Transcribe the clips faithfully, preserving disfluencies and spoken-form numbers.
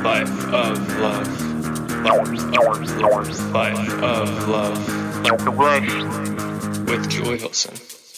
Life of love. Life of love. With Joy Hilson.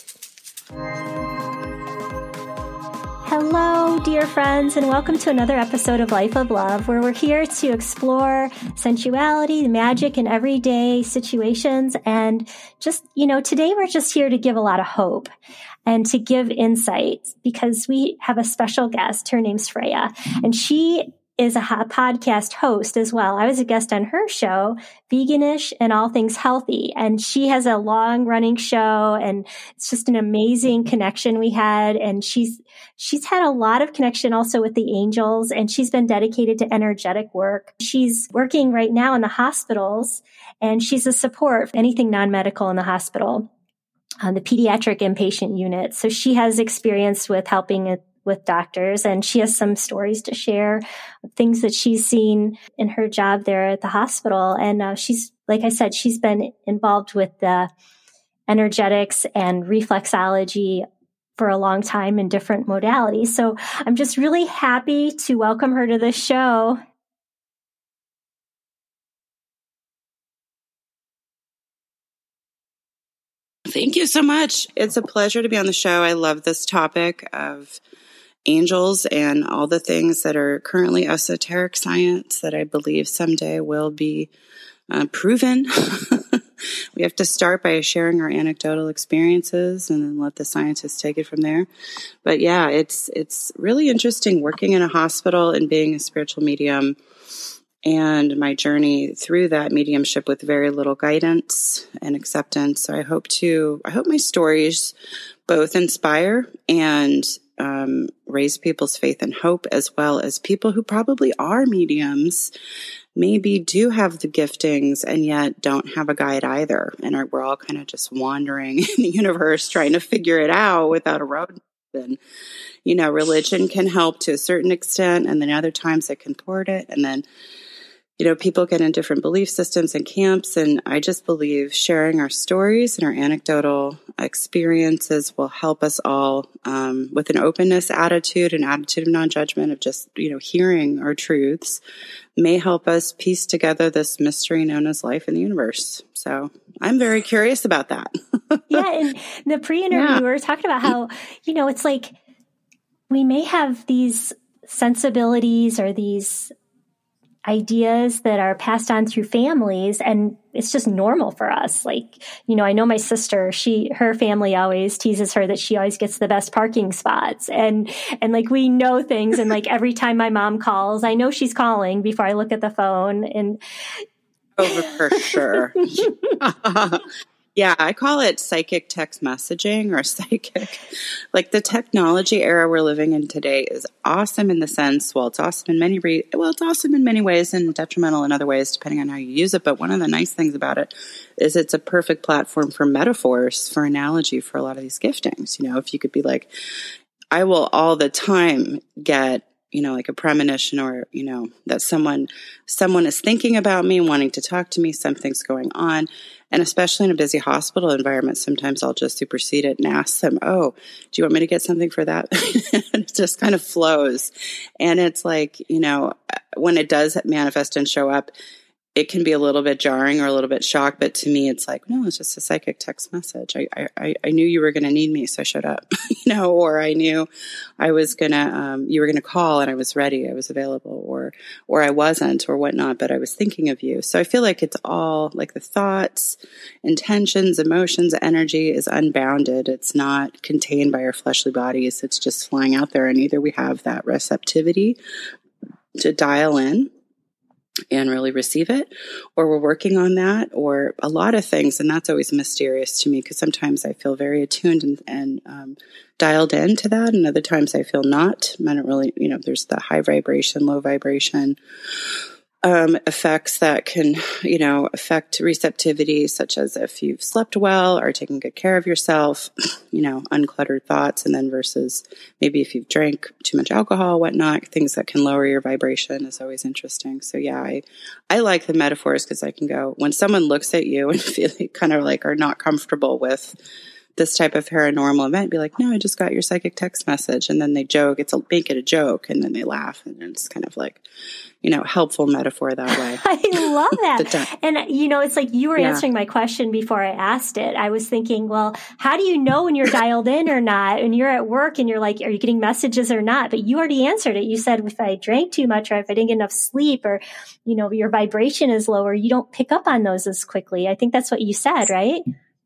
Hello, dear friends, and welcome to another episode of Life of Love, where we're here to explore sensuality, magic in everyday situations. And just, you know, today we're just here to give a lot of hope and to give insight because we have a special guest. Her name's Freya, and she is a podcast host as well. I was a guest on her show, Veganish and All Things Healthy, and she has a long running show, and it's just an amazing connection we had. And she's she's had a lot of connection also with the angels, and she's been dedicated to energetic work. She's working right now in the hospitals, and she's a support for anything non-medical in the hospital, on the pediatric inpatient unit. So she has experience with helping with doctors, and she has some stories to share, things that she's seen in her job there at the hospital. And uh, she's, like I said, she's been involved with the energetics and reflexology for a long time in different modalities. So I'm just really happy to welcome her to the show. Thank you so much. It's a pleasure to be on the show. I love this topic of angels and all the things that are currently esoteric science that I believe someday will be uh, proven. We have to start by sharing our anecdotal experiences and then let the scientists take it from there. But yeah, it's it's really interesting working in a hospital and being a spiritual medium, and my journey through that mediumship with very little guidance and acceptance. So I hope to I hope my stories both inspire and Um, raise people's faith and hope, as well as people who probably are mediums, maybe do have the giftings and yet don't have a guide either. And are, we're all kind of just wandering in the universe trying to figure it out without a road. And, you know, religion can help to a certain extent, and then other times it can thwart it. And then, you know, people get in different belief systems and camps, and I just believe sharing our stories and our anecdotal experiences will help us all um, with an openness attitude, an attitude of non-judgment, of just, you know, hearing our truths, may help us piece together this mystery known as life in the universe. So I'm very curious about that. Yeah, and the pre-interview, yeah. we were talking about how, you know, it's like we may have these sensibilities or these ideas that are passed on through families, and it's just normal for us. Like, you know, I know my sister, she, her family always teases her that she always gets the best parking spots. And, and like, we know things. And like, every time my mom calls, I know she's calling before I look at the phone. And over for sure. Yeah, I call it psychic text messaging or psychic. Like, the technology era we're living in today is awesome in the sense, well, it's awesome in many re- well, it's awesome in many ways and detrimental in other ways, depending on how you use it. But one of the nice things about it is it's a perfect platform for metaphors, for analogy, for a lot of these giftings. You know, if you could be like, I will all the time get, you know, like a premonition, or, you know, that someone, someone is thinking about me, wanting to talk to me, something's going on. And especially in a busy hospital environment, sometimes I'll just supersede it and ask them, oh, do you want me to get something for that? And it just kind of flows. And it's like, you know, when it does manifest and show up, it can be a little bit jarring or a little bit shocked. But to me, it's like, no, it's just a psychic text message. I I, I knew you were going to need me, so I showed up, you know, or I knew I was going to, um, you were going to call and I was ready, I was available, or, or I wasn't or whatnot, but I was thinking of you. So I feel like it's all like the thoughts, intentions, emotions, energy is unbounded. It's not contained by our fleshly bodies. It's just flying out there. And either we have that receptivity to dial in and really receive it, or we're working on that, or a lot of things. And that's always mysterious to me, because sometimes I feel very attuned and, and um, dialed into that, and other times I feel not. I don't really, you know, there's the high vibration, low vibration um, effects that can, you know, affect receptivity, such as if you've slept well or taken good care of yourself, you know, uncluttered thoughts, and then versus maybe if you've drank too much alcohol, whatnot, things that can lower your vibration is always interesting. So yeah, I, I like the metaphors, because I can go, when someone looks at you and feel kind of like are not comfortable with this type of paranormal event, be like, no, I just got your psychic text message. And then they joke, it's a, make it a joke. And then they laugh. And it's kind of like, you know, helpful metaphor that way. I love that. And, you know, it's like you were yeah. answering my question before I asked it. I was thinking, well, how do you know when you're dialed in or not? And you're at work and you're like, are you getting messages or not? But you already answered it. You said, if I drank too much or if I didn't get enough sleep or, you know, your vibration is lower, you don't pick up on those as quickly. I think that's what you said, right?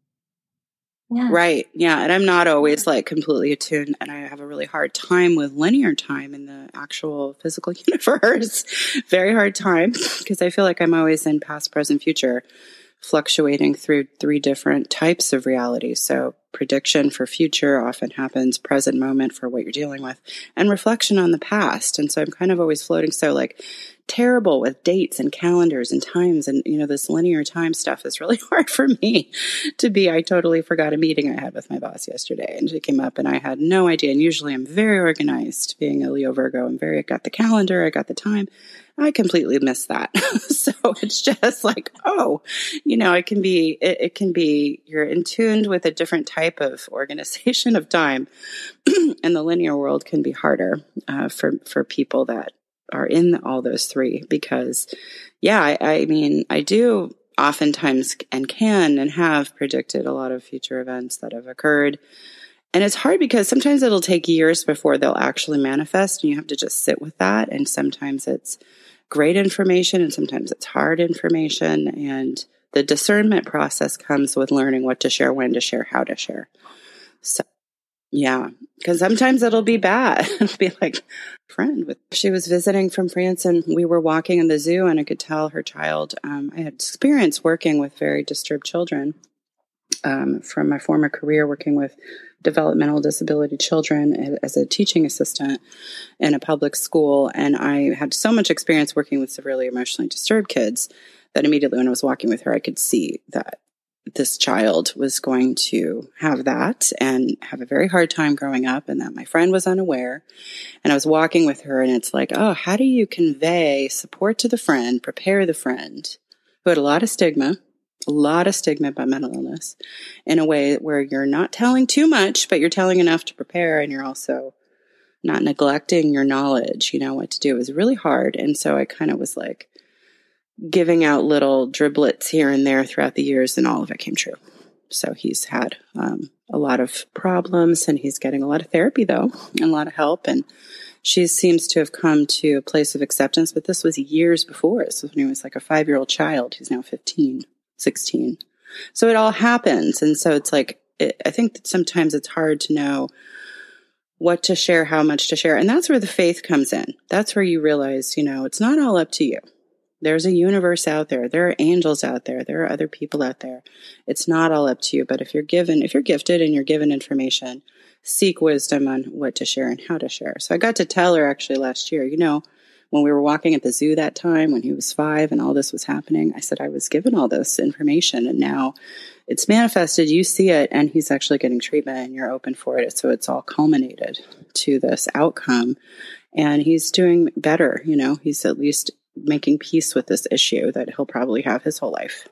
Yeah. Right. Yeah. And I'm not always like completely attuned, and I have a really hard time with linear time in the actual physical universe. Very hard time because I feel like I'm always in past, present, future, fluctuating through three different types of reality. So prediction for future often happens, present moment for what you're dealing with, and reflection on the past. And so I'm kind of always floating. So like terrible with dates and calendars and times, and you know, this linear time stuff is really hard for me to be. I totally forgot a meeting I had with my boss yesterday, and she came up and I had no idea. And usually I'm very organized, being a Leo Virgo. I'm very, I got the calendar, I got the time. I completely missed that. So it's just like, oh, you know, it can be, it, it can be, you're in tuned with a different type of organization of time. And the linear world can be harder uh, for, for people that are in all those three, because yeah, I, I mean, I do oftentimes and can and have predicted a lot of future events that have occurred. And it's hard because sometimes it'll take years before they'll actually manifest, and you have to just sit with that. And sometimes it's great information and sometimes it's hard information. And the discernment process comes with learning what to share, when to share, how to share. So yeah, because sometimes it'll be bad. It'll be like a friend with, she was visiting from France, and we were walking in the zoo, and I could tell her child, um, I had experience working with very disturbed children um, from my former career, working with developmental disability children as a teaching assistant in a public school. And I had so much experience working with severely emotionally disturbed kids that immediately when I was walking with her, I could see that this child was going to have that and have a very hard time growing up, and that my friend was unaware. And I was walking with her, and it's like, oh, how do you convey support to the friend, prepare the friend who had a lot of stigma, a lot of stigma about mental illness, in a way where you're not telling too much, but you're telling enough to prepare, and you're also not neglecting your knowledge. You know what to do. It was really hard. And so I kind of was like, giving out little driblets here and there throughout the years, and all of it came true. So he's had um, a lot of problems, and he's getting a lot of therapy, though, and a lot of help. And she seems to have come to a place of acceptance, but this was years before. This was when he was like a five-year-old child. He's now fifteen, sixteen. So it all happens. And so it's like, it, I think that sometimes it's hard to know what to share, how much to share. And that's where the faith comes in. That's where you realize, you know, it's not all up to you. There's a universe out there. There are angels out there. There are other people out there. It's not all up to you. But if you're given, if you're gifted and you're given information, seek wisdom on what to share and how to share. So I got to tell her actually last year, you know, when we were walking at the zoo that time, when he was five and all this was happening, I said, I was given all this information, and now it's manifested. You see it, and he's actually getting treatment, and you're open for it. So it's all culminated to this outcome, and he's doing better. You know, he's at least making peace with this issue that he'll probably have his whole life.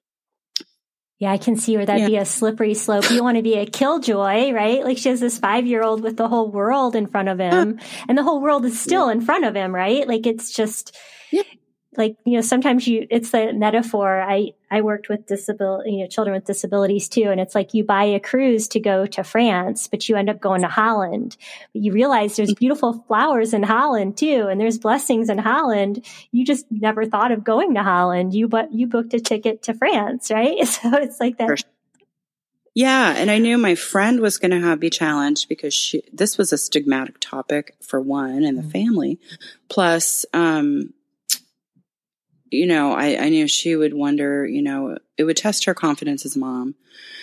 Yeah, I can see where that'd yeah. be a slippery slope. You want to be a killjoy, right? Like she has this five-year-old with the whole world in front of him, and the whole world is still yeah. in front of him, right? Like it's just... Yeah. Like, you know, sometimes you, it's the metaphor. I, I worked with disability, you know, children with disabilities too. And it's like you buy a cruise to go to France, but you end up going to Holland. But you realize there's beautiful flowers in Holland too. And there's blessings in Holland. You just never thought of going to Holland. You, but you booked a ticket to France, right? So it's like that. Yeah. And I knew my friend was going to have be challenged because she, this was a stigmatic topic for one in the family. Plus, um, you know, I, I knew she would wonder, you know, it would test her confidence as a mom,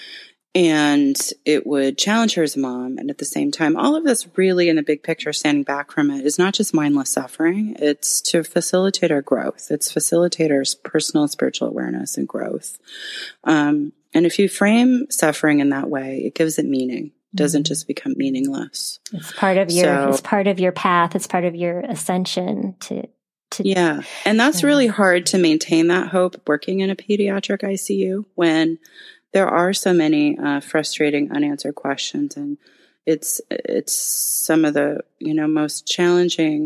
and it would challenge her as a mom. And at the same time, all of this really in the big picture, standing back from it, is not just mindless suffering. It's to facilitate our growth. It's facilitate our personal spiritual awareness and growth. Um, and if you frame suffering in that way, it gives it meaning. It doesn't just become meaningless. It's part of your, so, it's part of your path. It's part of your ascension to, To, yeah. And that's really hard to maintain that hope working in a pediatric I C U when there are so many uh, frustrating unanswered questions, and it's it's some of the, you know, most challenging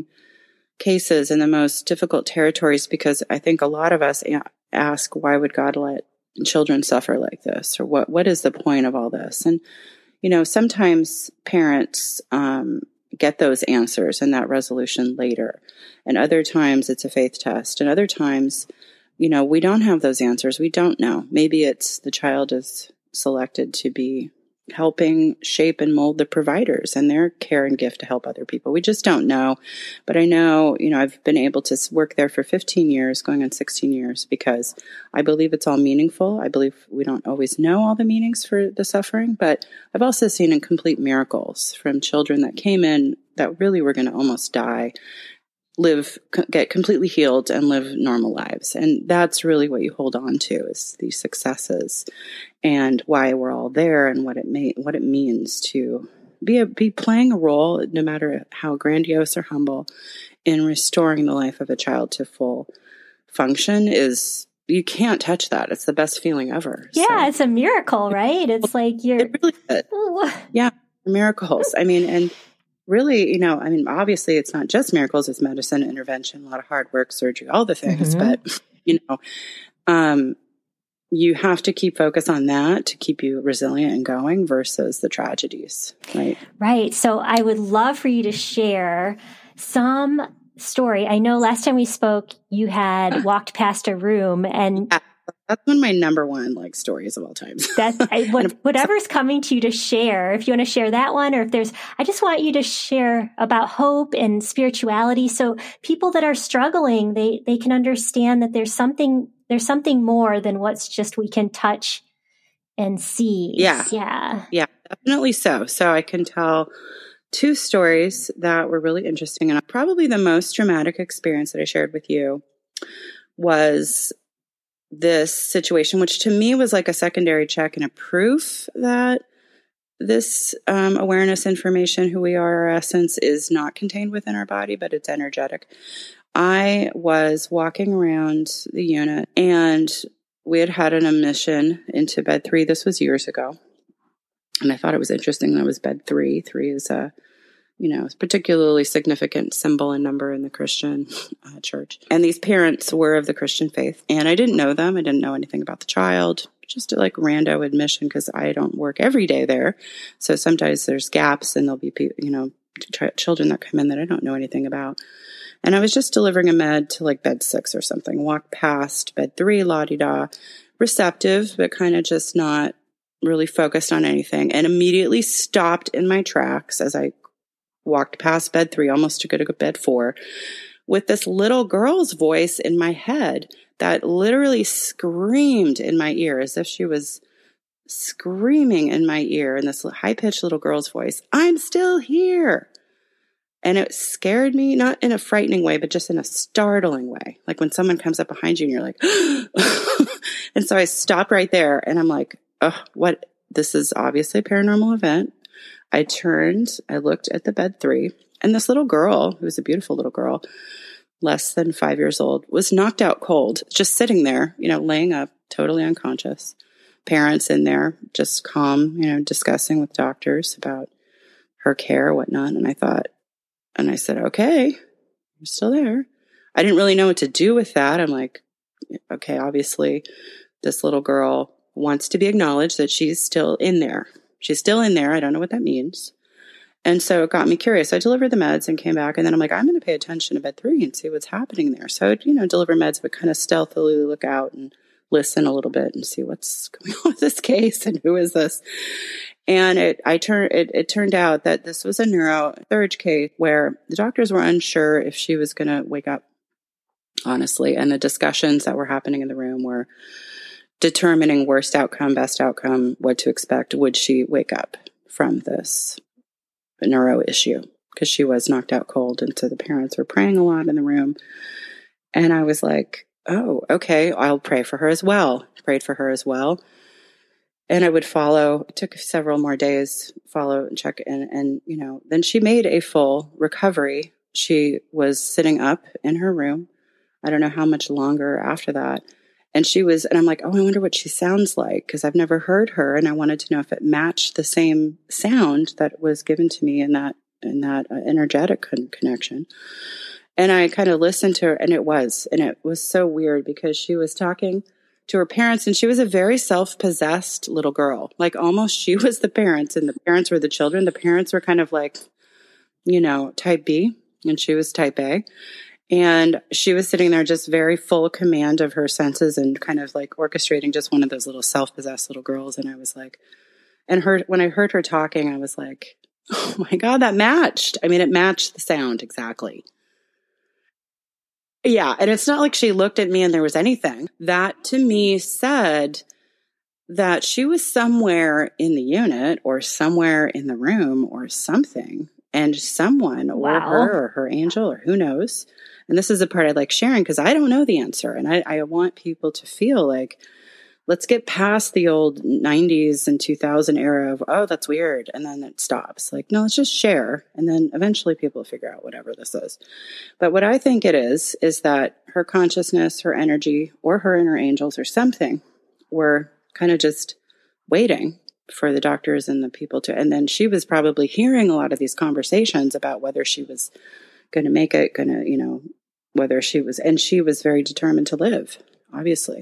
cases and the most difficult territories, because I think a lot of us ask, why would God let children suffer like this? Or what what is the point of all this? And, you know, sometimes parents um, get those answers and that resolution later. And other times it's a faith test. And other times, you know, we don't have those answers. We don't know. Maybe it's the child is selected to be helping shape and mold the providers and their care and gift to help other people. We just don't know. But I know, you know, I've been able to work there for fifteen years, going on sixteen years, because I believe it's all meaningful. I believe we don't always know all the meanings for the suffering, but I've also seen incomplete miracles from children that came in that really were going to almost die, live, get completely healed and live normal lives. And that's really what you hold on to, is these successes and why we're all there, and what it may, what it means to be a, be playing a role, no matter how grandiose or humble, in restoring the life of a child to full function. Is, you can't touch that. It's the best feeling ever. Yeah, so. It's a miracle, right? It's like you're it really is. Yeah, miracles. I mean, and really, you know, I mean, obviously it's not just miracles, it's medicine, intervention, a lot of hard work, surgery, all the things. Mm-hmm. But, you know, um, you have to keep focus on that to keep you resilient and going versus the tragedies, right? Right. So I would love for you to share some story. I know last time we spoke, you had walked past a room, and yeah. That's one of my number one like stories of all time. That's I, what, whatever's coming to you to share. If you want to share that one, or if there's, I just want you to share about hope and spirituality, so people that are struggling, they they can understand that there's something there's something more than what's just we can touch and see. Yeah, yeah, yeah, definitely so. So I can tell two stories that were really interesting, and probably the most dramatic experience that I shared with you was this situation, which to me was like a secondary check and a proof that this um, awareness information, who we are, our essence, is not contained within our body, but it's energetic. I was walking around the unit, and we had had an admission into bed three. This was years ago. And I thought it was interesting that it was bed three. Three is a you know, particularly significant symbol and number in the Christian uh, church. And these parents were of the Christian faith. And I didn't know them. I didn't know anything about the child. Just a like rando admission, because I don't work every day there. So sometimes there's gaps, and there'll be, you know, ch- children that come in that I don't know anything about. And I was just delivering a med to like bed six or something. Walked past bed three, la-di-da, receptive, but kind of just not really focused on anything. And immediately stopped in my tracks as I walked past bed three, almost to go to bed four, with this little girl's voice in my head that literally screamed in my ear, as if she was screaming in my ear in this high-pitched little girl's voice, "I'm still here." And it scared me, not in a frightening way, but just in a startling way. Like when someone comes up behind you and you're like, and so I stopped right there, and I'm like, oh, what? This is obviously a paranormal event. I turned, I looked at the bed three, and this little girl, who was a beautiful little girl, less than five years old, was knocked out cold, just sitting there, you know, laying up, totally unconscious. Parents in there, just calm, you know, discussing with doctors about her care, whatnot. And I thought, and I said, okay, you're still there. I didn't really know what to do with that. I'm like, okay, obviously this little girl wants to be acknowledged that she's still in there. She's still in there. I don't know what that means. And so it got me curious. I delivered the meds and came back, and then I'm like, I'm going to pay attention to bed three and see what's happening there. So I'd, you know, deliver meds, but kind of stealthily look out and listen a little bit and see what's going on with this case and who is this. And it, I turned, it, it turned out that this was a neurosurge case where the doctors were unsure if she was going to wake up, honestly. And the discussions that were happening in the room were determining worst outcome, best outcome, what to expect. Would she wake up from this neuro issue? Because she was knocked out cold. And so the parents were praying a lot in the room. And I was like, oh, okay, I'll pray for her as well. Prayed for her as well. And I would follow. It took several more days, follow and check in. And, you know, then she made a full recovery. She was sitting up in her room. I don't know how much longer after that. And she was, and I'm like, oh, I wonder what she sounds like, because I've never heard her, and I wanted to know if it matched the same sound that was given to me in that in that uh, energetic con- connection. And I kind of listened to her, and it was, and it was so weird because she was talking to her parents, and she was a very self-possessed little girl. Like almost she was the parents, and the parents were the children. The parents were kind of like, you know, type B, and she was type A. And she was sitting there just very full command of her senses and kind of like orchestrating just one of those little self-possessed little girls. And I was like, and her, when I heard her talking, I was like, oh my God, that matched. I mean, it matched the sound exactly. Yeah. And it's not like she looked at me and there was anything. That to me said that she was somewhere in the unit or somewhere in the room or something. And someone or Wow. her or her angel or who knows. And this is the part I like sharing because I don't know the answer. And I, I want people to feel like, let's get past the old nineties and two thousand era of, oh, that's weird. And then it stops. Like, no, let's just share. And then eventually people figure out whatever this is. But what I think it is, is that her consciousness, her energy, or her inner angels or something were kind of just waiting for the doctors and the people to, and then she was probably hearing a lot of these conversations about whether she was going to make it, going to, you know, whether she was, and she was very determined to live, obviously.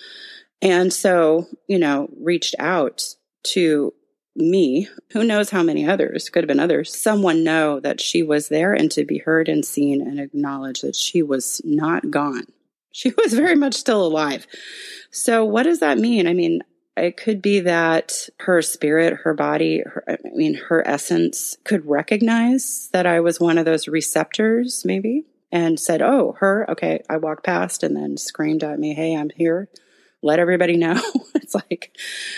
And so, you know, reached out to me, who knows how many others, could have been others, someone know that she was there and to be heard and seen and acknowledge that she was not gone. She was very much still alive. So what does that mean? I mean, it could be that her spirit, her body, her, I mean, her essence could recognize that I was one of those receptors, maybe, and said, oh, her, okay, I walked past and then screamed at me, hey, I'm here. Let everybody know. It's like,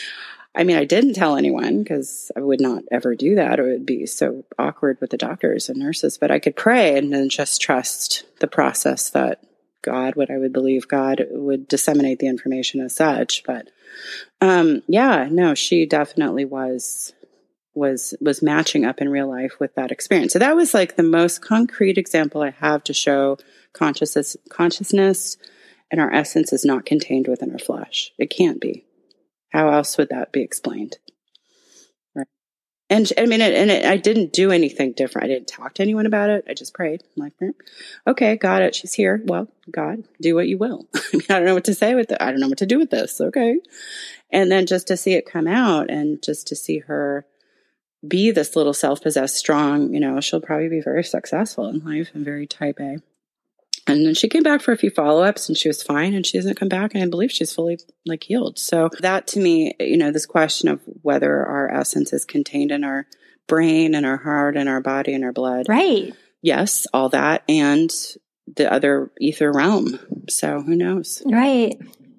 I mean, I didn't tell anyone because I would not ever do that. It would be so awkward with the doctors and nurses, but I could pray and then just trust the process that God, what I would believe God would disseminate the information as such. But um, yeah, no, she definitely was, was, was matching up in real life with that experience. So that was like the most concrete example I have to show consciousness, consciousness and our essence is not contained within our flesh. It can't be. How else would that be explained? Right. And I mean, it, and it, I didn't do anything different. I didn't talk to anyone about it. I just prayed. I'm like, okay, got it. She's here. Well, God, do what you will. I mean, I don't know what to say with it. I don't know what to do with this. Okay. And then just to see it come out and just to see her be this little self-possessed, strong, you know, she'll probably be very successful in life and very type A. And then she came back for a few follow-ups and she was fine and she doesn't come back. And I believe she's fully like healed. So that to me, you know, this question of whether our essence is contained in our brain and our heart and our body and our blood. Right. Yes, all that and the other ether realm. So who knows? Right.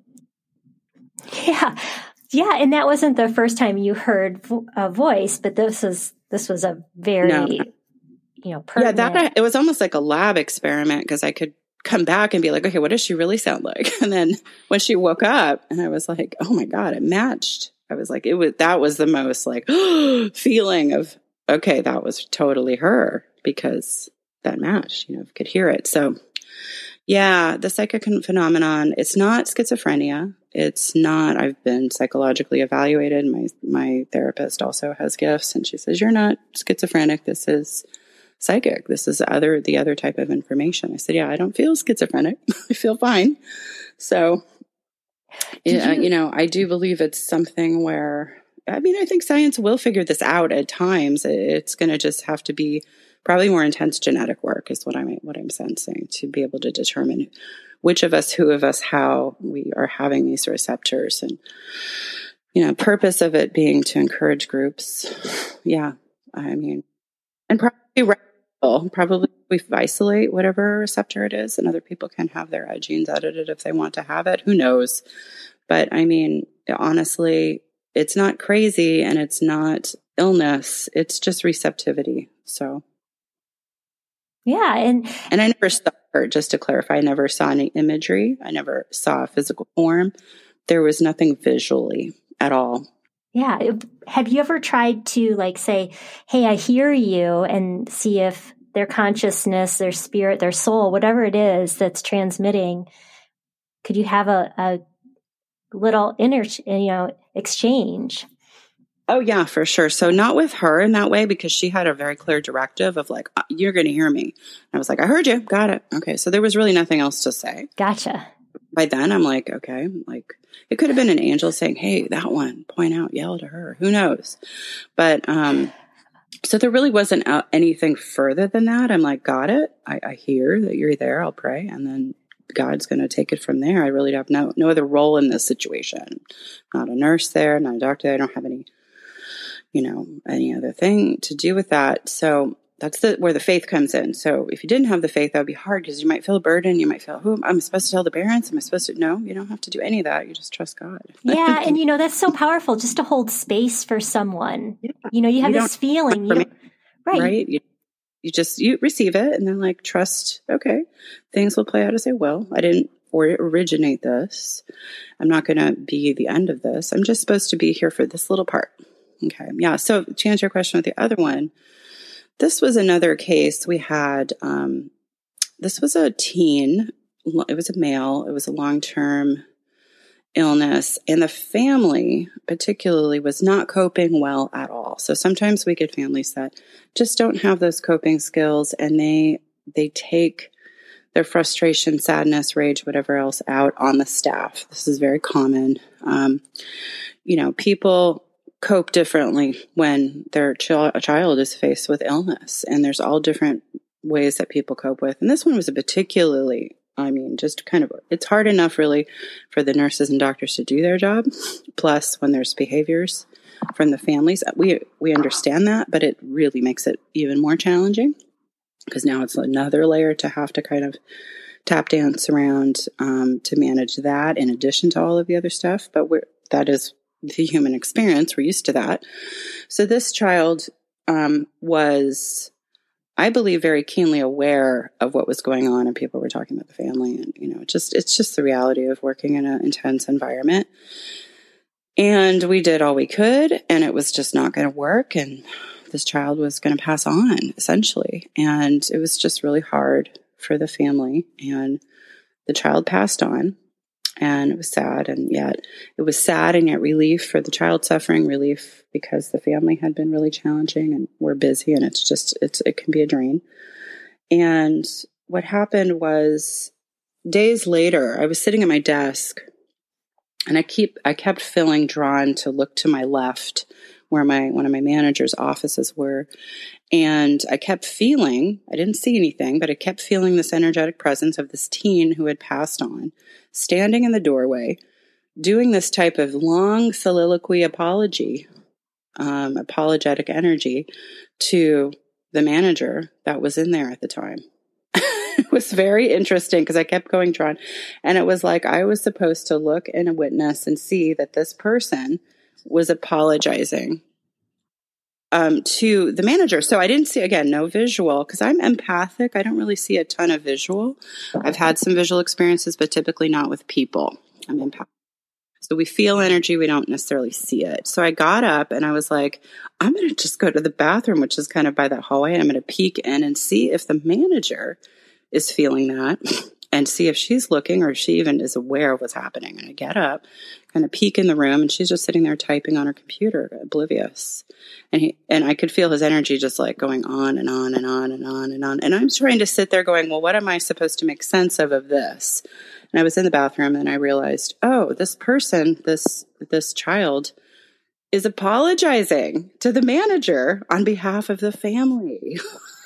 Yeah. Yeah. And that wasn't the first time you heard vo- a voice, but this was, this was a very, no. you know, pertinent. Yeah, that, it was almost like a lab experiment because I could come back and be like, okay, what does she really sound like? And then when she woke up and I was like, oh my God, it matched. I was like, it was, that was the most like feeling of, okay, that was totally her because that matched, you know, could hear it. So yeah, the psychic phenomenon, it's not schizophrenia. It's not, I've been psychologically evaluated. My, my therapist also has gifts and she says, you're not schizophrenic. This is psychic. This is other, the other type of information. I said, yeah, I don't feel schizophrenic. I feel fine. So, yeah, you-, you know, I do believe it's something where, I mean, I think science will figure this out at times. It's going to just have to be probably more intense genetic work is what I'm, what I'm sensing to be able to determine which of us, who of us, how we are having these receptors and, you know, purpose of it being to encourage groups. Yeah. I mean, and probably Probably we isolate whatever receptor it is, and other people can have their genes edited if they want to have it. Who knows? But I mean, honestly, it's not crazy and it's not illness. It's just receptivity. So, yeah, and and I never saw her. Just to clarify, I never saw any imagery. I never saw a physical form. There was nothing visually at all. Yeah. Have you ever tried to like say, hey, I hear you, and see if their consciousness, their spirit, their soul, whatever it is that's transmitting, could you have a, a little inter, you know, exchange. Oh, yeah, for sure. So not with her in that way, because she had a very clear directive of like, you're going to hear me. And I was like, I heard you. Got it. Okay. So there was really nothing else to say. Gotcha. By then I'm like, okay, like it could have been an angel saying, hey, that one, point out, yell to her. Who knows? But, um, so there really wasn't uh, anything further than that. I'm like, got it. I, I hear that you're there. I'll pray. And then God's going to take it from there. I really have no, no other role in this situation. Not a nurse there, not a doctor there. I don't have any, you know, any other thing to do with that. So that's the, where the faith comes in. So if you didn't have the faith, that would be hard, because you might feel a burden. You might feel, who am I supposed to tell the parents? Am I supposed to? No, you don't have to do any of that. You just trust God. Yeah. And you know, that's so powerful, just to hold space for someone. Yeah. You know, you have you this feeling, you right. Right. You, you just, you receive it and then like trust, okay, things will play out as they will. I didn't or originate this. I'm not going to be the end of this. I'm just supposed to be here for this little part. Okay. Yeah. So to answer your question with the other one, this was another case we had. Um, this was a teen. It was a male. It was a long-term illness. And the family particularly was not coping well at all. So sometimes we get families that just don't have those coping skills, and they, they take their frustration, sadness, rage, whatever else out on the staff. This is very common. Um, you know, people cope differently when their ch- a child is faced with illness, and there's all different ways that people cope with. And this one was a particularly, I mean, just kind of, it's hard enough really for the nurses and doctors to do their job. Plus when there's behaviors from the families, we, we understand that, but it really makes it even more challenging, because now it's another layer to have to kind of tap dance around, um, to manage that in addition to all of the other stuff. But we're, that is the human experience. We're used to that. So this child um, was, I believe, very keenly aware of what was going on, and people were talking about the family, and you know, just it's just the reality of working in an intense environment. And we did all we could, and it was just not going to work, and this child was going to pass on essentially, and it was just really hard for the family. And the child passed on. And it was sad, and yet it was sad and yet relief for the child suffering, relief because the family had been really challenging, and we're busy, and it's just, it's, it can be a drain. And what happened was, days later, I was sitting at my desk, and I keep, I kept feeling drawn to look to my left, where my, one of my manager's offices were. And I kept feeling, I didn't see anything, but I kept feeling this energetic presence of this teen who had passed on, standing in the doorway, doing this type of long soliloquy apology, um, apologetic energy to the manager that was in there at the time. It was very interesting, because I kept going drawn. And it was like I was supposed to look and witness and see that this person was apologizing um, to the manager. So I didn't see, again, no visual, because I'm empathic. I don't really see a ton of visual. I've had some visual experiences, but typically not with people. I'm empathic. So we feel energy. We don't necessarily see it. So I got up and I was like, I'm going to just go to the bathroom, which is kind of by that hallway. And I'm going to peek in and see if the manager is feeling that, and see if she's looking, or if she even is aware of what's happening. And I get up, kind of peek in the room, and she's just sitting there typing on her computer, oblivious. And he, and I could feel his energy just like going on and on and on and on and on. And I'm trying to sit there going, well, what am I supposed to make sense of of this? And I was in the bathroom, and I realized, oh, this person, this, this child is apologizing to the manager on behalf of the family.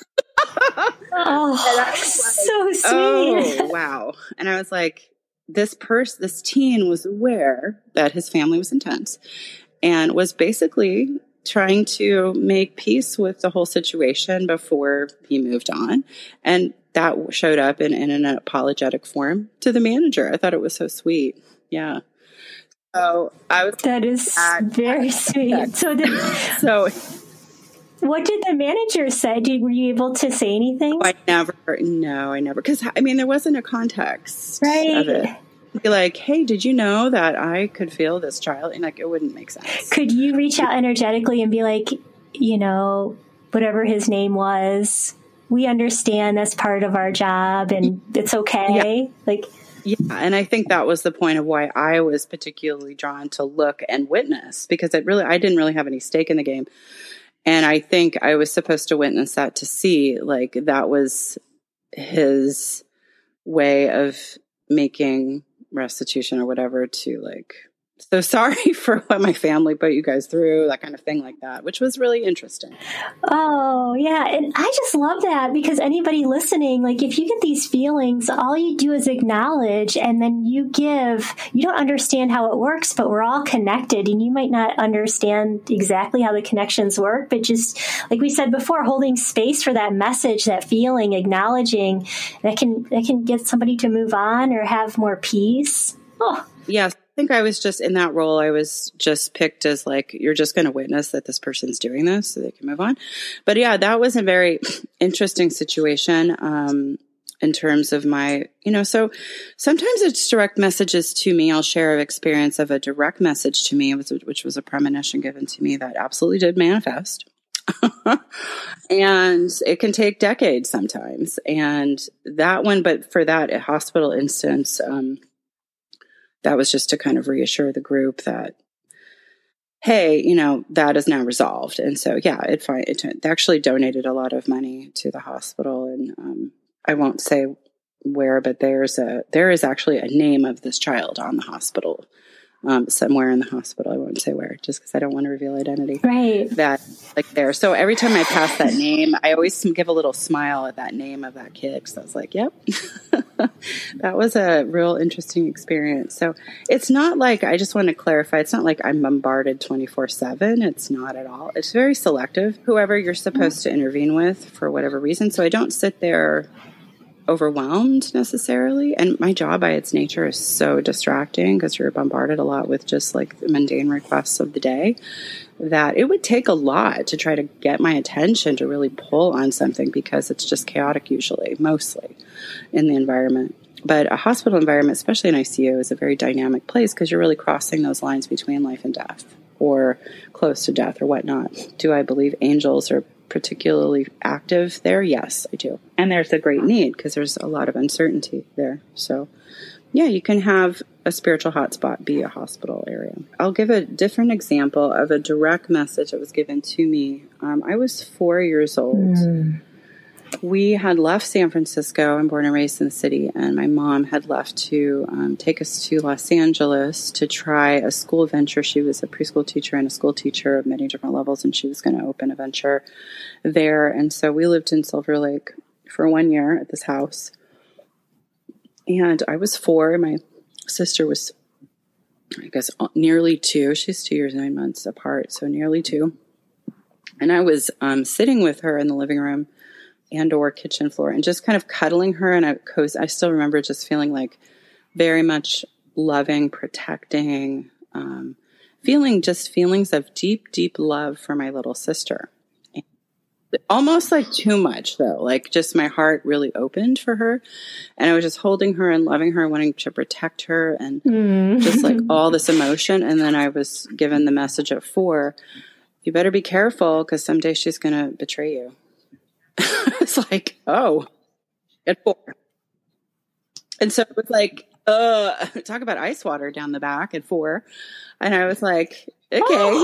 Oh, like, so sweet. Oh, wow. And I was like, this person, this teen was aware that his family was intense, and was basically trying to make peace with the whole situation before he moved on. And that showed up in, in an apologetic form to the manager. I thought it was so sweet. Yeah. So I was. That is at, very sweet. That. So, the, so. What did the manager say? Did, were you able to say anything? I never, no, I never. Because, I mean, there wasn't a context right. of it. Be like, hey, did you know that I could feel this child? And like, it wouldn't make sense. Could you reach out energetically and be like, you know, whatever his name was, we understand that's part of our job and it's okay. Yeah. Like, Yeah. And I think that was the point of why I was particularly drawn to look and witness, because it really, I didn't really have any stake in the game. And I think I was supposed to witness that to see, like, that was his way of making restitution or whatever to, like, so sorry for what my family put you guys through, that kind of thing like that, which was really interesting. Oh, yeah. And I just love that, because anybody listening, like, if you get these feelings, all you do is acknowledge, and then you give. You don't understand how it works, but we're all connected, and you might not understand exactly how the connections work, but just like we said before, holding space for that message, that feeling, acknowledging, that can that can get somebody to move on or have more peace. Oh, yes. I think I was just in that role. I was just picked as, like, you're just going to witness that this person's doing this so they can move on. But yeah, that was a very interesting situation um, in terms of my, you know, so sometimes it's direct messages to me. I'll share an experience of a direct message to me, which was a premonition given to me that absolutely did manifest. And it can take decades sometimes. And that one, but for that hospital instance, um, that was just to kind of reassure the group that, hey, you know, that is now resolved. And so, yeah, it, it actually donated a lot of money to the hospital. And um, I won't say where, but there's a there is actually a name of this child on the hospital, um, somewhere in the hospital. I won't say where, just because I don't want to reveal identity. Right. That, like, there. So every time I pass that name, I always give a little smile at that name of that kid. Because I was like, yep. That was a real interesting experience. So it's not like, I just want to clarify, it's not like I'm bombarded twenty-four seven. It's not at all. It's very selective, whoever you're supposed to intervene with for whatever reason. So I don't sit there overwhelmed necessarily. And my job by its nature is so distracting, because you're bombarded a lot with just, like, the mundane requests of the day, that it would take a lot to try to get my attention to really pull on something, because it's just chaotic usually, mostly in the environment. But a hospital environment, especially in I C U, is a very dynamic place, because you're really crossing those lines between life and death, or close to death, or whatnot. Do I believe angels are particularly active there? Yes, I do. And there's a great need, because there's a lot of uncertainty there. So yeah, you can have a spiritual hotspot be a hospital area. I'll give a different example of a direct message that was given to me. Um, I was four years old. Mm. We had left San Francisco. I'm born and raised in the city, and my mom had left to um, take us to Los Angeles to try a school venture. She was a preschool teacher and a school teacher of many different levels, and she was going to open a venture there. And so we lived in Silver Lake for one year at this house. And I was four. My sister was, I guess, nearly two. She's two years, nine months apart, so nearly two. And I was um, sitting with her in the living room and or kitchen floor and just kind of cuddling her. And I, I still remember just feeling like very much loving, protecting, um, feeling just feelings of deep, deep love for my little sister. Almost like too much, though. Like, just my heart really opened for her. And I was just holding her and loving her, wanting to protect her, and mm. just like all this emotion. And then I was given the message at four, you better be careful, because someday she's going to betray you. It's like, oh, at four. And so it was like, uh, talk about ice water down the back at four. And I was like, okay.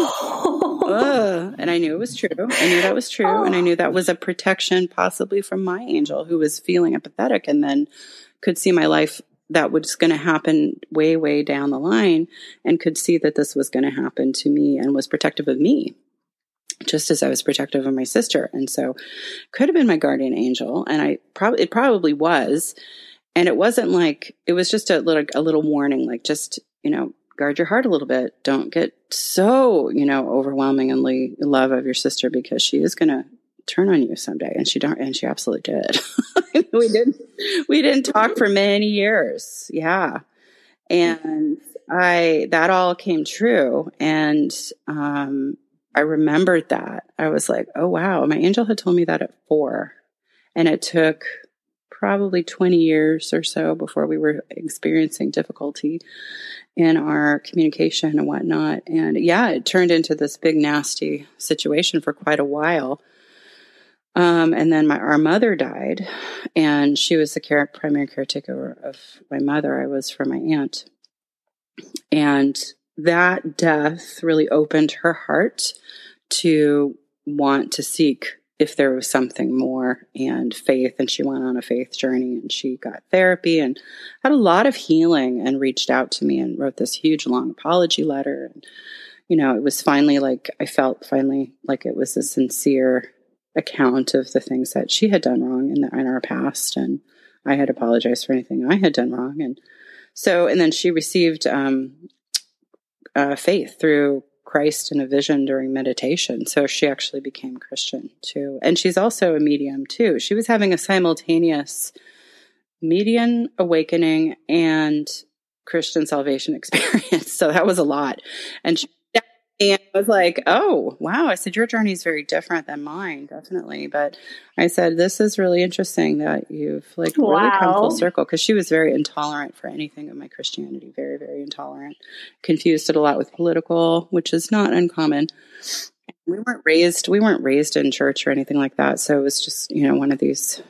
uh, and I knew it was true. I knew that was true. And I knew that was a protection possibly from my angel, who was feeling empathetic and then could see my life that was going to happen way, way down the line, and could see that this was going to happen to me and was protective of me, just as I was protective of my sister. And so could have been my guardian angel. And I probably, it probably was. And it wasn't like, it was just a little, a little warning, like, just, you know, guard your heart a little bit. Don't get so, you know, overwhelmingly in love of your sister, because she is going to turn on you someday. And she don't, and she absolutely did. we didn't, we didn't talk for many years. Yeah. And I, that all came true. And, um, I remembered that. I was like, oh wow, my angel had told me that at four. And it took probably twenty years or so before we were experiencing difficulty in our communication and whatnot. And yeah, it turned into this big, nasty situation for quite a while. Um, and then my, our mother died, and she was the care, primary caretaker of my mother. I was for my aunt. And that death really opened her heart to want to seek if there was something more, and faith. And she went on a faith journey, and she got therapy and had a lot of healing, and reached out to me and wrote this huge long apology letter. And, you know, it was finally like, I felt finally like it was a sincere account of the things that she had done wrong in, the, in our past. And I had apologized for anything I had done wrong. And so, and then she received um, uh, faith through Christ in a vision during meditation. So she actually became Christian too. And she's also a medium too. She was having a simultaneous median awakening and Christian salvation experience. So that was a lot. And she And I was like, oh, wow. I said, your journey is very different than mine, definitely. But I said, this is really interesting that you've like wow. really come full circle, because she was very intolerant for anything of my Christianity, very, very intolerant, confused it a lot with political, which is not uncommon. We weren't raised, we weren't raised in church or anything like that. So it was just, you know, one of these,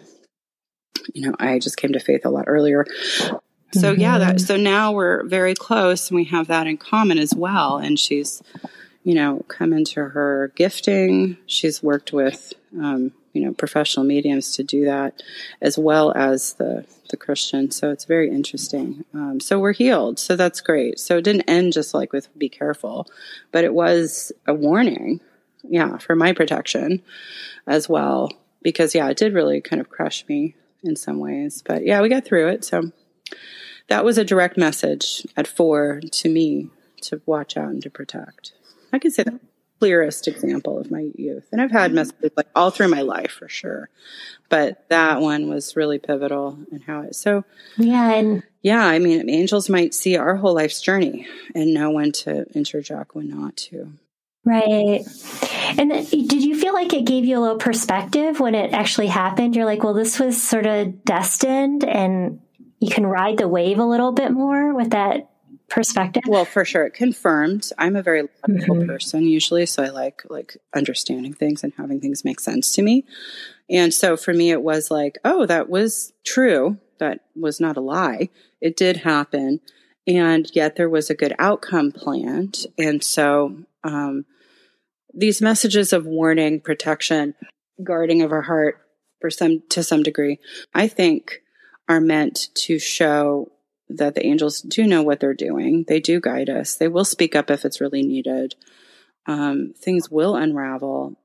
you know, I just came to faith a lot earlier. So yeah, that, so now we're very close, and we have that in common as well. And she's, you know, come into her gifting. She's worked with, um, you know, professional mediums to do that, as well as the, the Christian. So it's very interesting. Um, so we're healed. So that's great. So it didn't end just like with be careful, but it was a warning. Yeah. For my protection as well, because yeah, it did really kind of crush me in some ways, but yeah, we got through it. So that was a direct message at four to me to watch out and to protect. I could say the clearest example of my youth. And I've had messages like all through my life for sure. But that one was really pivotal in how it, so yeah. And yeah, I mean, angels might see our whole life's journey and know when to interject, when not to. right. And did you feel like it gave you a little perspective when it actually happened? You're like, well, this was sort of destined, and you can ride the wave a little bit more with that perspective? Well, for sure. It confirmed. I'm a very logical mm-hmm. person usually, so I like like understanding things and having things make sense to me. And so for me, it was like, oh, that was true. That was not a lie. It did happen. And yet there was a good outcome planned. And so um, these messages of warning, protection, guarding of our heart for some to some degree, I think are meant to show that the angels do know what they're doing. They do guide us. They will speak up if it's really needed. Um, things will unravel.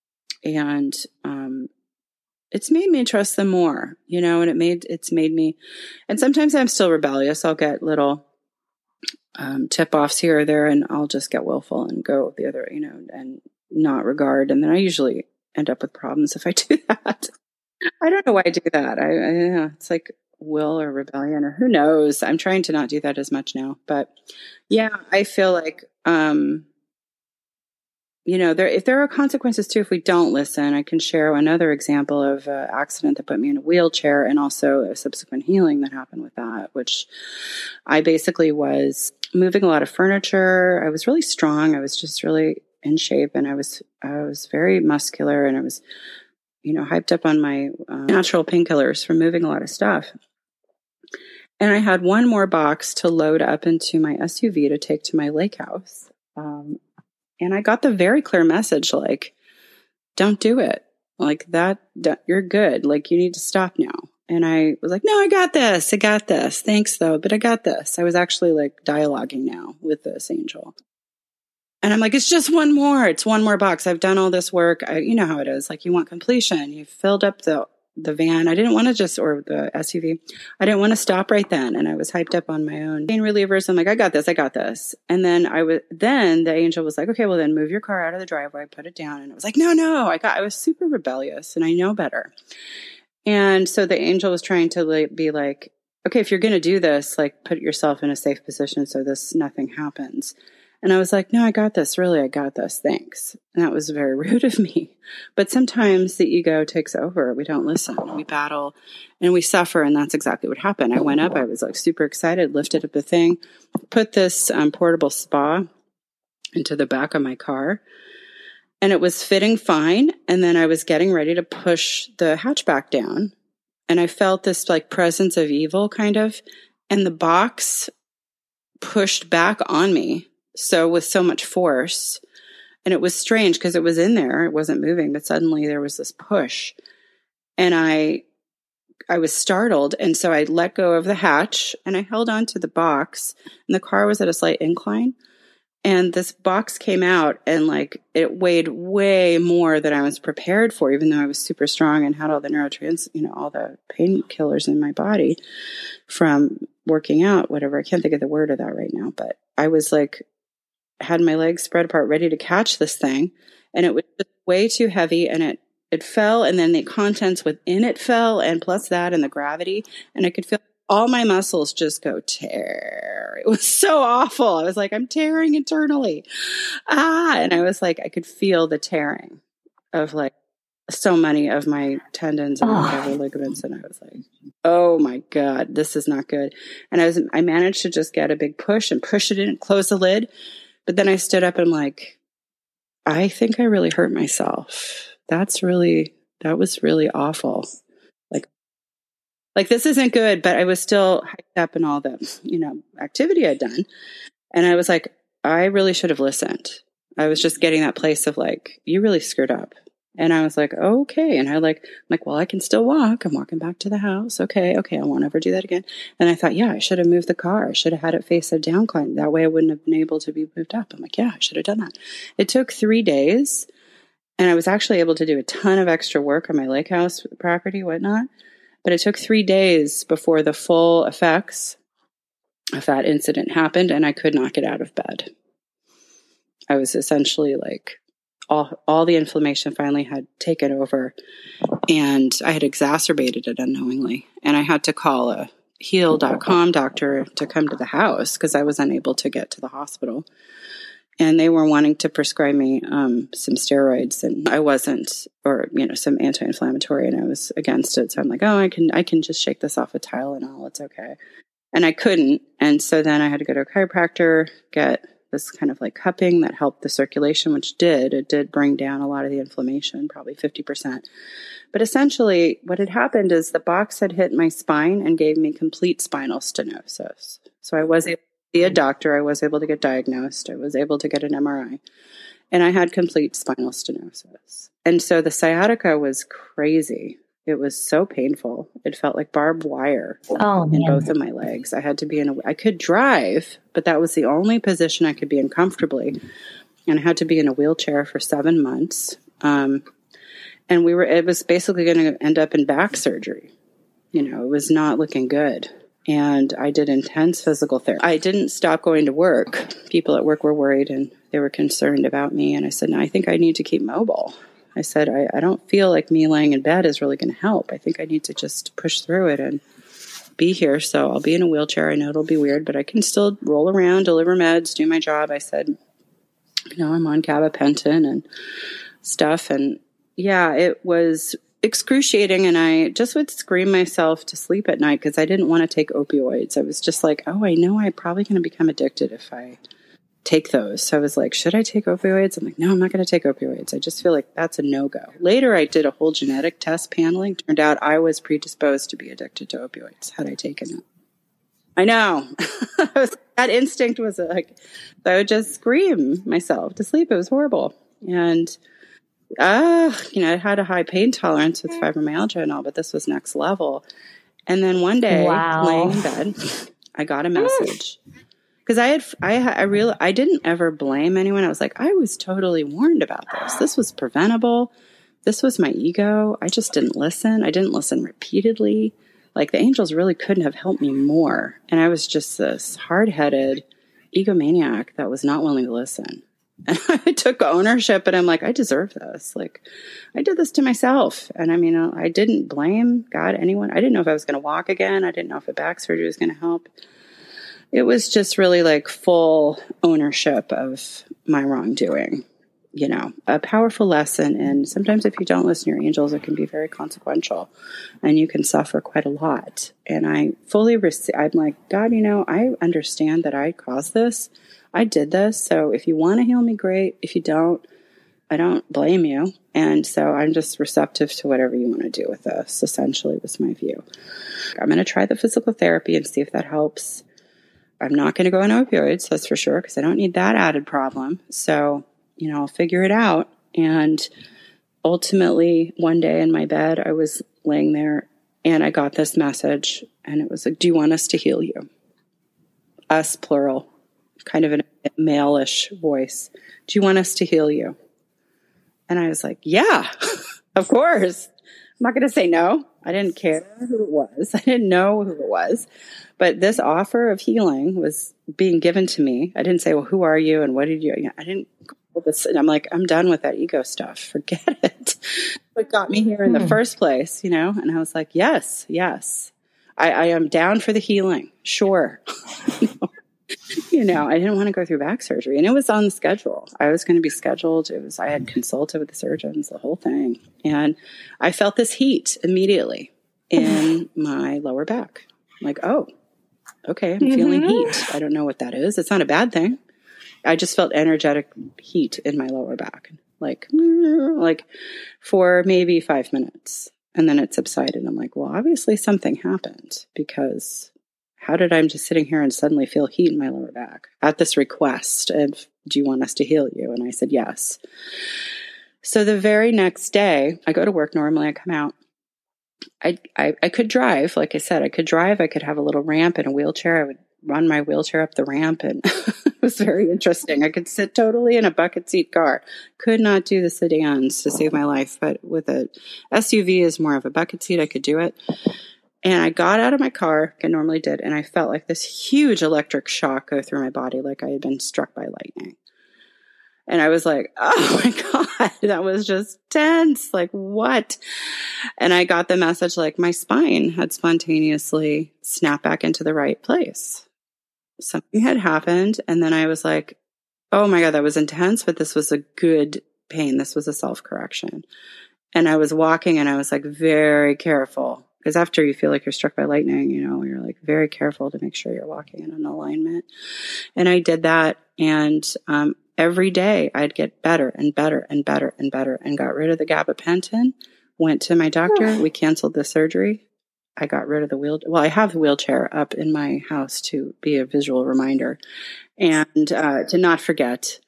And um, it's made me trust them more, you know, and it made, it's made me, and sometimes I'm still rebellious. I'll get little um, tip-offs here or there, and I'll just get willful and go the other, you know, and not regard. And then I usually end up with problems if I do that. I don't know why I do that. I, I yeah, it's like will or rebellion, or who knows. I'm trying to not do that as much now, but yeah, I feel like, um, you know, there, if there are consequences too, if we don't listen. I can share another example of an accident that put me in a wheelchair, and also a subsequent healing that happened with that, which I basically was moving a lot of furniture. I was really strong. I was just really in shape, and I was, I was very muscular, and I was, you know, hyped up on my uh, natural painkillers from moving a lot of stuff. And I had one more box to load up into my S U V to take to my lake house. Um, and I got the very clear message, like, don't do it. Like that, that, you're good. Like, you need to stop now. And I was like, no, I got this. I got this. Thanks though. But I got this. I was actually like dialoguing now with this angel. And I'm like, it's just one more. It's one more box. I've done all this work. I, you know how it is. Like, you want completion. You filled up the the van. I didn't want to just, or the S U V. I didn't want to stop right then. And I was hyped up on my own pain relievers. I'm like, I got this. I got this. And then I was, then the angel was like, okay, well then move your car out of the driveway, put it down. And I was like, no, no, I got, I was super rebellious, and I know better. And so the angel was trying to like, be like, okay, if you're going to do this, like put yourself in a safe position so this, nothing happens. And I was like, no, I got this. Really, I got this. Thanks. And that was very rude of me. But sometimes the ego takes over. We don't listen. We battle and we suffer. And that's exactly what happened. I went up. I was like super excited, lifted up the thing, put this um, portable spa into the back of my car. and it was fitting fine. And then I was getting ready to push the hatchback down, and I felt this like presence of evil kind of, and the box pushed back on me. So with so much force, and it was strange because it was in there, it wasn't moving, but suddenly there was this push, and I, I was startled. And so I let go of the hatch and I held on to the box, and the car was at a slight incline, and this box came out, and like it weighed way more than I was prepared for, even though I was super strong and had all the neurotrans, you know, all the painkillers in my body from working out, whatever. I can't think of the word of that right now, but I was like, had my legs spread apart, ready to catch this thing. And it was just way too heavy, and it, it fell. And then the contents within it fell, and plus that and the gravity. And I could feel all my muscles just go tear. It was so awful. I was like, I'm tearing internally. Ah, and I was like, I could feel the tearing of like so many of my tendons and whatever ligaments. And I was like, oh my God, this is not good. And I was, I managed to just get a big push and push it in and close the lid. But then I stood up and I'm like, I think I really hurt myself. That's really, that was really awful. Like, like this isn't good, but I was still hyped up in all the, you know, activity I'd done. And I was like, I really should have listened. I was just getting that place of like, you really screwed up. And I was like, okay. And I like, I'm like, well, I can still walk. I'm walking back to the house. Okay. Okay. I won't ever do that again. And I thought, yeah, I should have moved the car. I should have had it face a downcline. That way I wouldn't have been able to be moved up. I'm like, yeah, I should have done that. It took three days. And I was actually able to do a ton of extra work on my lake house property, whatnot. But it took three days before the full effects of that incident happened. And I could not get out of bed. I was essentially like, all, all the inflammation finally had taken over, and I had exacerbated it unknowingly. And I had to call a heal dot com doctor to come to the house because I was unable to get to the hospital. And they were wanting to prescribe me um, some steroids, and I wasn't, or, you know, some anti-inflammatory, and I was against it. So I'm like, oh, I can, I can just shake this off with Tylenol. It's okay. And I couldn't. And so then I had to go to a chiropractor, get this kind of like cupping that helped the circulation, which did, it did bring down a lot of the inflammation, probably fifty percent. But essentially what had happened is the box had hit my spine and gave me complete spinal stenosis. So I was able to see a doctor. I was able to get diagnosed. I was able to get an M R I, and I had complete spinal stenosis. And so the sciatica was crazy. It was so painful. It felt like barbed wire oh, in man. both of my legs. I had to be in a, I could drive, but that was the only position I could be in comfortably. And I had to be in a wheelchair for seven months. Um, and we were, it was basically going to end up in back surgery. You know, it was not looking good. And I did intense physical therapy. I didn't stop going to work. People at work were worried and they were concerned about me. And I said, no, I think I need to keep mobile. I said, I, I don't feel like me laying in bed is really going to help. I think I need to just push through it and be here. So I'll be in a wheelchair. I know it'll be weird, but I can still roll around, deliver meds, do my job. I said, you know, I'm on gabapentin and stuff. And yeah, it was excruciating. And I just would scream myself to sleep at night because I didn't want to take opioids. I was just like, oh, I know I'm probably going to become addicted if I take those. So I was like, should I take opioids? I'm like, no, I'm not going to take opioids. I just feel like that's a no-go. Later, I did a whole genetic test paneling. Turned out I was predisposed to be addicted to opioids had I taken it. I know. That instinct was like, I would just scream myself to sleep. It was horrible. And, uh, you know, I had a high pain tolerance with fibromyalgia and all, but this was next level. And then one day, wow. laying in bed, I got a message. Because I had, I, I really, I didn't ever blame anyone. I was like, I was totally warned about this. This was preventable. This was my ego. I just didn't listen. I didn't listen repeatedly. Like the angels really couldn't have helped me more. And I was just this hard-headed egomaniac that was not willing to listen. And I took ownership, and I'm like, I deserve this. Like, I did this to myself. And I mean, I didn't blame God, anyone. I didn't know if I was going to walk again. I didn't know if a back surgery was going to help. It was just really like full ownership of my wrongdoing, you know, a powerful lesson. And sometimes if you don't listen to your angels, it can be very consequential and you can suffer quite a lot. And I fully, rec- I'm like, God, you know, I understand that I caused this. I did this. So if you want to heal me, great. If you don't, I don't blame you. And so I'm just receptive to whatever you want to do with this, essentially was my view. I'm going to try the physical therapy and see if that helps. I'm not going to go on opioids, that's for sure, because I don't need that added problem. So, you know, I'll figure it out. And ultimately, one day in my bed, I was laying there and I got this message, and it was like, do you want us to heal you? Us, plural, kind of a male-ish voice. Do you want us to heal you? And I was like, yeah, of course. I'm not going to say no. I didn't care who it was. I didn't know who it was. But this offer of healing was being given to me. I didn't say, well, who are you and what did you? I didn't. And I'm like, I'm done with that ego stuff. Forget it. What got me here in the first place, you know? And I was like, yes, yes. I, I am down for the healing. Sure. You know, I didn't want to go through back surgery, and it was on the schedule. I was going to be scheduled. It was, I had consulted with the surgeons, the whole thing. And I felt this heat immediately in my lower back. I'm like, oh, okay. I'm mm-hmm. feeling heat. I don't know what that is. It's not a bad thing. I just felt energetic heat in my lower back, like, like for maybe five minutes. And then it subsided. I'm like, well, obviously something happened, because how did I, I'm just sitting here and suddenly feel heat in my lower back at this request of, do you want us to heal you? And I said, yes. So the very next day, I go to work. Normally I come out. I, I, I could drive. Like I said, I could drive. I could have a little ramp and a wheelchair. I would run my wheelchair up the ramp, and it was very interesting. I could sit totally in a bucket seat car. Could not do the sedans to save my life, but with a S U V is more of a bucket seat. I could do it. And I got out of my car, like I normally did, and I felt like this huge electric shock go through my body, like I had been struck by lightning. And I was like, oh my God, that was just tense. Like, what? And I got the message, like my spine had spontaneously snapped back into the right place. Something had happened. And then I was like, oh my God, that was intense, but this was a good pain. This was a self-correction. And I was walking, and I was like, very careful. Because after you feel like you're struck by lightning, you know, you're like very careful to make sure you're walking in an alignment. And I did that. And um, every day I'd get better and better and better and better, and got rid of the gabapentin, went to my doctor. We canceled the surgery. I got rid of the wheel. Well, I have the wheelchair up in my house to be a visual reminder and uh, to not forget.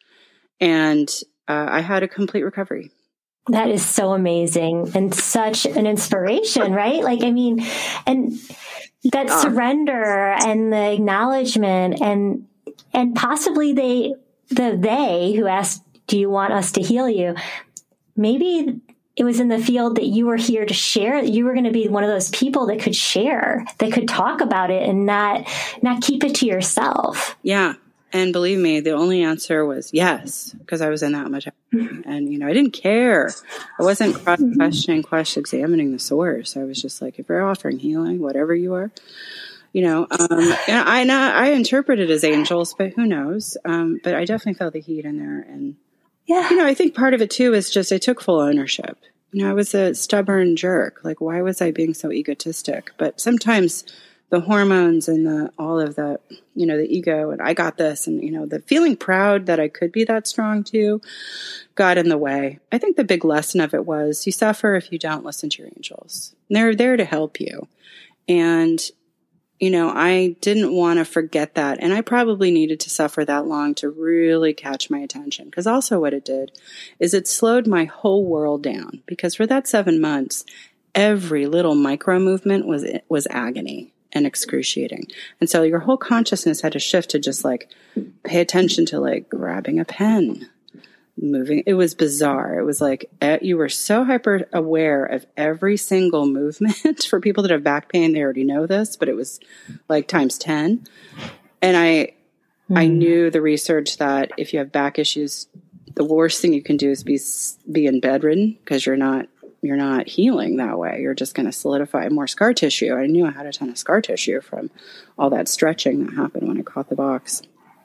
And uh, I had a complete recovery. That is so amazing and such an inspiration, right? Like, I mean, and that uh, surrender and the acknowledgement, and, and possibly they, the they who asked, do you want us to heal you? Maybe it was in the field that you were here to share. You were going to be one of those people that could share, that could talk about it and not, not keep it to yourself. Yeah. And believe me, the only answer was yes, because I was in that much pain. And, you know, I didn't care. I wasn't questioning, cross-examining the source. I was just like, if you're offering healing, whatever you are, you know, um, and I, not, I interpret it as angels, but who knows? Um, but I definitely felt the heat in there. And, yeah, you know, I think part of it too is just I took full ownership. You know, I was a stubborn jerk. Like, why was I being so egotistic? But sometimes the hormones and the, all of the, you know, the ego and I got this, and, you know, the feeling proud that I could be that strong too got in the way. I think the big lesson of it was you suffer if you don't listen to your angels. And they're there to help you. And, you know, I didn't want to forget that. And I probably needed to suffer that long to really catch my attention. Because also what it did is it slowed my whole world down. Because for that seven months, every little micro movement was, was agony and excruciating. And so your whole consciousness had to shift to just like pay attention to like grabbing a pen, moving. It was bizarre. It was like you were so hyper aware of every single movement. For people that have back pain, they already know this, but it was like times ten. And I, mm. I knew the research that if you have back issues, the worst thing you can do is be, be in bedridden, because you're not You're not healing that way. You're just going to solidify more scar tissue. I knew I had a ton of scar tissue from all that stretching that happened when I caught the box.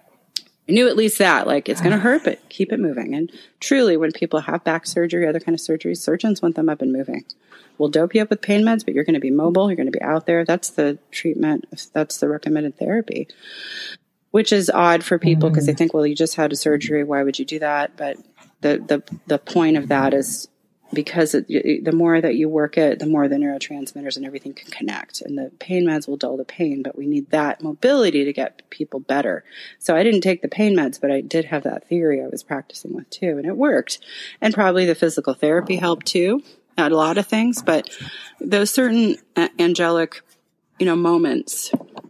I knew at least that, like, it's going to hurt, but keep it moving. And truly, when people have back surgery, other kind of surgeries, surgeons want them up and moving. We'll dope you up with pain meds, but you're going to be mobile. You're going to be out there. That's the treatment. That's the recommended therapy, which is odd for people because mm-hmm. they think, well, you just had a surgery. Why would you do that? But the, the, the point of that is because it, the more that you work it, the more the neurotransmitters and everything can connect, and the pain meds will dull the pain, but we need that mobility to get people better. So I didn't take the pain meds, but I did have that theory I was practicing with too, and it worked. And probably the physical therapy helped too, at a lot of things, but those certain angelic, you know, moments,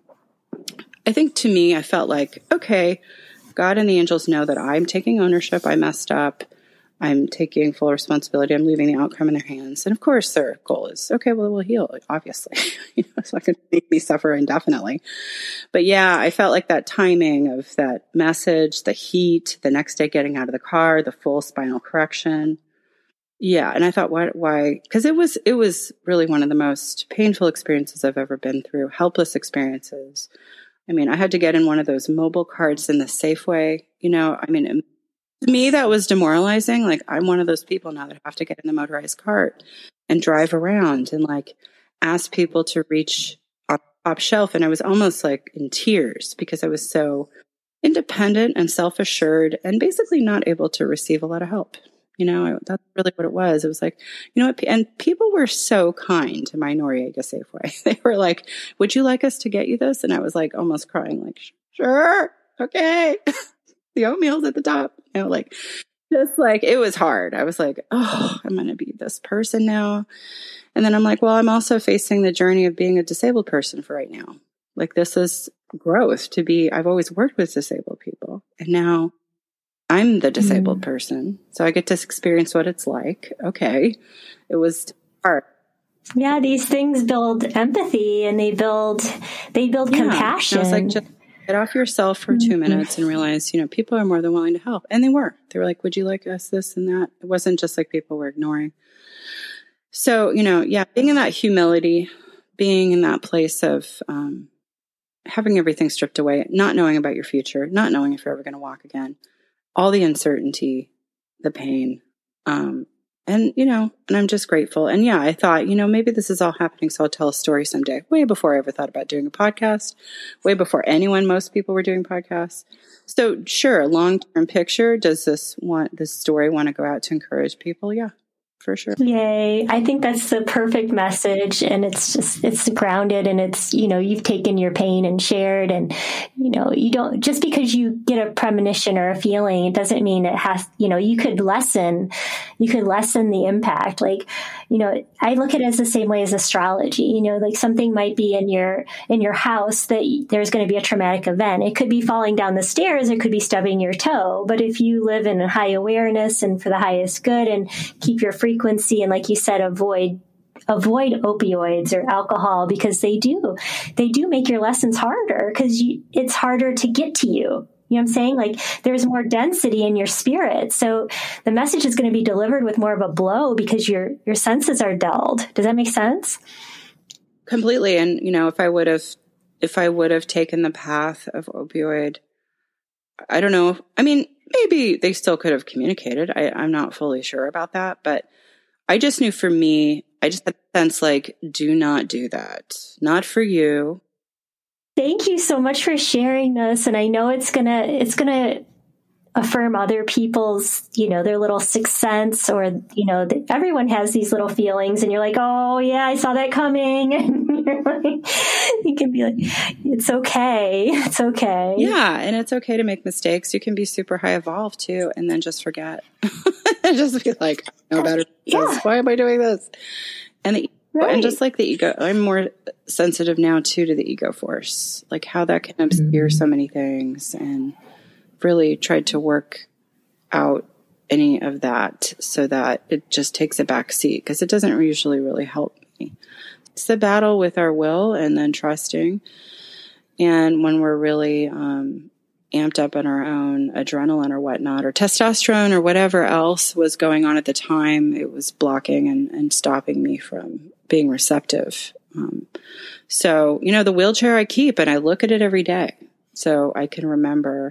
I think to me, I felt like, okay, God and the angels know that I'm taking ownership. I messed up. I'm taking full responsibility. I'm leaving the outcome in their hands. And of course, their goal is, okay, well, we'll heal, obviously. you know, it's not going to make me suffer indefinitely. But yeah, I felt like that timing of that message, the heat, the next day getting out of the car, the full spinal correction. Yeah. And I thought, why, why? Because it was, it was really one of the most painful experiences I've ever been through, helpless experiences. I mean, I had to get in one of those mobile carts in the Safeway. You know, I mean, to me, that was demoralizing. Like, I'm one of those people now that have to get in the motorized cart and drive around and like ask people to reach on the top shelf. And I was almost like in tears because I was so independent and self-assured and basically not able to receive a lot of help. You know, I, that's really what it was. It was like, you know what? And people were so kind to my Noriega Safeway. They were like, would you like us to get you this? And I was like almost crying, like, sure. Okay. The oatmeal's at the top, you know, like, just like, it was hard. I was like, oh, I'm going to be this person now. And then I'm like, well, I'm also facing the journey of being a disabled person for right now. Like, this is growth to be, I've always worked with disabled people, and now I'm the disabled mm. person. So I get to experience what it's like. Okay. It was hard. Yeah. These things build empathy, and they build, they build yeah. compassion. I was like, just get off yourself for two minutes and realize, you know, people are more than willing to help. And they were. They were like, would you like us this and that? It wasn't just like people were ignoring. So, you know, yeah, being in that humility, being in that place of um, having everything stripped away, not knowing about your future, not knowing if you're ever going to walk again, all the uncertainty, the pain, um, and, you know, and I'm just grateful. And yeah, I thought, you know, maybe this is all happening, so I'll tell a story someday, way before I ever thought about doing a podcast, way before anyone, most people were doing podcasts. So sure, long-term picture, does this want, this story want to go out to encourage people? Yeah, for sure. Yay. I think that's the perfect message. And it's just, it's grounded, and it's, you know, you've taken your pain and shared, and, you know, you don't, just because you get a premonition or a feeling, it doesn't mean it has, you know, you could lessen, you could lessen the impact. Like, you know, I look at it as the same way as astrology, you know, like something might be in your, in your house that there's going to be a traumatic event. It could be falling down the stairs. It could be stubbing your toe. But if you live in a high awareness and for the highest good, and keep your frequency, and like you said, avoid avoid opioids or alcohol, because they do they do make your lessons harder, because it's harder to get to you. You know what I'm saying? Like, there's more density in your spirit, so the message is going to be delivered with more of a blow because your your senses are dulled. Does that make sense? Completely. And you know, if I would have if I would have taken the path of opioid, I don't know. I mean, maybe they still could have communicated. I, I'm not fully sure about that, but I just knew for me, I just had the sense like, do not do that. Not for you. Thank you so much for sharing this. And I know it's going to, it's going to affirm other people's, you know, their little sixth sense, or, you know, the, everyone has these little feelings, and you're like, oh yeah, I saw that coming. And you're like, you can be like, it's okay. It's okay. Yeah. And it's okay to make mistakes. You can be super high evolved too, and then just forget. Just be like, I know better. Yeah. Why am I doing this? And the Right. And just like the ego, I'm more sensitive now too to the ego force, like how that can obscure so many things, and really tried to work out any of that so that it just takes a back seat, because it doesn't usually really help me. It's the battle with our will, and then trusting. And when we're really um, amped up on our own adrenaline or whatnot, or testosterone or whatever else was going on at the time, it was blocking and, and stopping me from being receptive. Um, so, you know, the wheelchair I keep, and I look at it every day, so I can remember,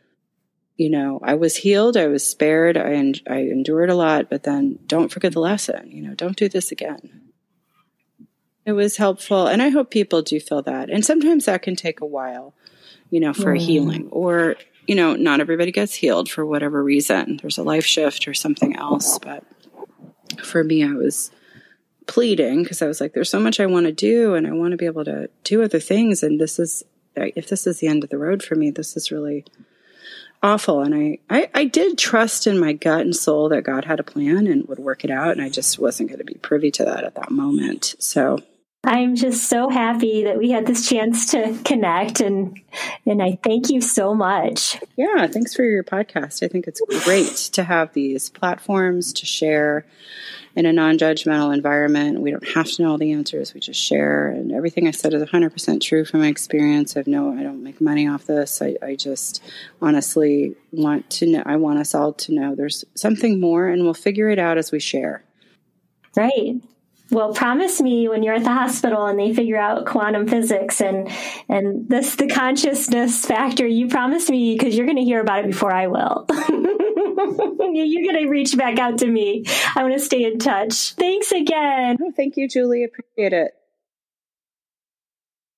you know, I was healed, I was spared, I, en- I endured a lot, but then don't forget the lesson, you know, don't do this again. It was helpful. And I hope people do feel that. And sometimes that can take a while. you know, for mm. a healing. Or, you know, not everybody gets healed for whatever reason. There's a life shift or something else. But for me, I was pleading because I was like, there's so much I want to do and I want to be able to do other things. And this is, if this is the end of the road for me, this is really awful. And I, I, I did trust in my gut and soul that God had a plan and would work it out. And I just wasn't going to be privy to that at that moment. So I'm just so happy that we had this chance to connect, and and I thank you so much. Yeah, thanks for your podcast. I think it's great to have these platforms to share in a non-judgmental environment. We don't have to know all the answers. We just share, and everything I said is one hundred percent true from my experience. I've no, I don't make money off this. I, I just honestly want to know, I want us all to know there's something more, and we'll figure it out as we share. Right. Well, promise me when you're at the hospital and they figure out quantum physics and and this the consciousness factor, you promise me, because you're going to hear about it before I will. You're going to reach back out to me. I want to stay in touch. Thanks again. Oh, thank you, Julie. Appreciate it.